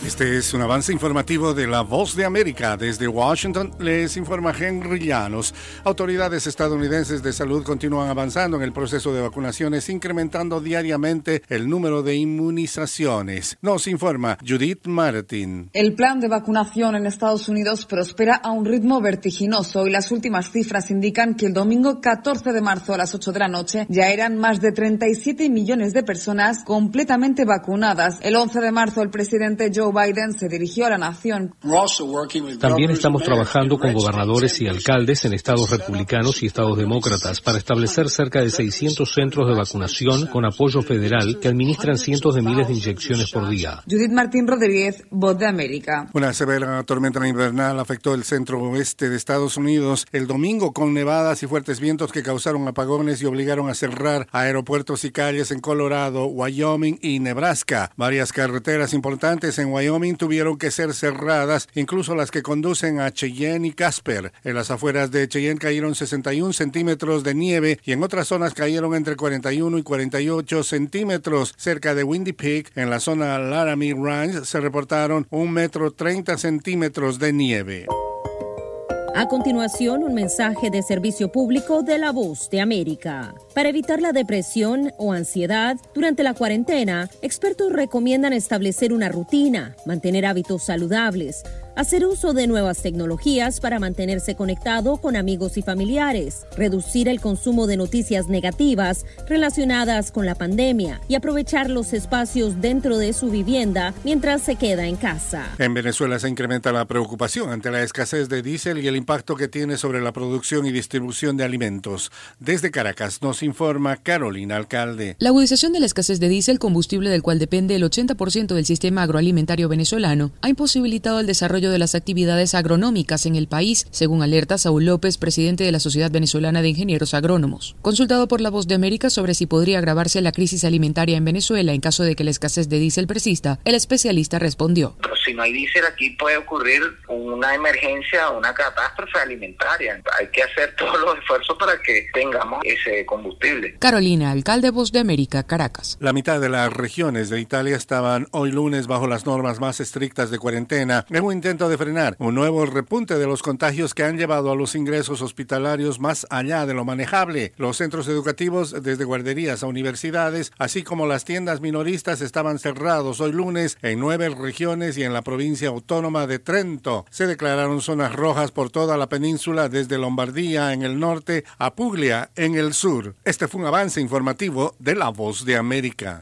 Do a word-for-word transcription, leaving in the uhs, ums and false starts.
Este es un avance informativo de La Voz de América. Desde Washington les informa Henry Llanos. Autoridades estadounidenses de salud continúan avanzando en el proceso de vacunaciones, incrementando diariamente el número de inmunizaciones. Nos informa Judith Martin. El plan de vacunación en Estados Unidos prospera a un ritmo vertiginoso y las últimas cifras indican que el domingo catorce de marzo a las ocho de la noche ya eran más de treinta y siete millones de personas completamente vacunadas. El once de marzo el presidente Joe Biden se dirigió a la nación. También estamos trabajando con gobernadores y alcaldes en estados republicanos y estados demócratas para establecer cerca de seiscientos centros de vacunación con apoyo federal que administran cientos de miles de inyecciones por día. Judith Martín Rodríguez, Voz de América. Una severa tormenta invernal afectó el centro oeste de Estados Unidos el domingo con nevadas y fuertes vientos que causaron apagones y obligaron a cerrar aeropuertos y calles en Colorado, Wyoming y Nebraska. Varias carreteras importantes en Wyoming tuvieron que ser cerradas, incluso las que conducen a Cheyenne y Casper. En las afueras de Cheyenne cayeron sesenta y un centímetros de nieve y en otras zonas cayeron entre cuarenta y uno y cuarenta y ocho centímetros. Cerca de Windy Peak, en la zona Laramie Ranch, se reportaron un metro treinta centímetros de nieve. A continuación, un mensaje de servicio público de La Voz de América. Para evitar la depresión o ansiedad durante la cuarentena, expertos recomiendan establecer una rutina, mantener hábitos saludables, hacer uso de nuevas tecnologías para mantenerse conectado con amigos y familiares, reducir el consumo de noticias negativas relacionadas con la pandemia y aprovechar los espacios dentro de su vivienda mientras se queda en casa. En Venezuela se incrementa la preocupación ante la escasez de diésel y el impacto que tiene sobre la producción y distribución de alimentos. Desde Caracas nos informa Carolina Alcalde. La agudización de la escasez de diésel, combustible del cual depende el ochenta por ciento del sistema agroalimentario venezolano, ha imposibilitado el desarrollo de las actividades agronómicas en el país, según alerta Saúl López, presidente de la Sociedad Venezolana de Ingenieros Agrónomos. Consultado por La Voz de América sobre si podría agravarse la crisis alimentaria en Venezuela en caso de que la escasez de diésel persista, el especialista respondió: si no hay diésel aquí puede ocurrir una emergencia, una catástrofe alimentaria. Hay que hacer todos los esfuerzos para que tengamos ese combustible. Carolina Alcalde, Voz de América, Caracas. La mitad de las regiones de Italia estaban hoy lunes bajo las normas más estrictas de cuarentena en un intento de frenar un nuevo repunte de los contagios que han llevado a los ingresos hospitalarios más allá de lo manejable. Los centros educativos, desde guarderías a universidades, así como las tiendas minoristas, estaban cerrados hoy lunes en nueve regiones y en la provincia autónoma de Trento. Se declararon zonas rojas por toda la península, desde Lombardía en el norte a Puglia en el sur. Este fue un avance informativo de La Voz de América.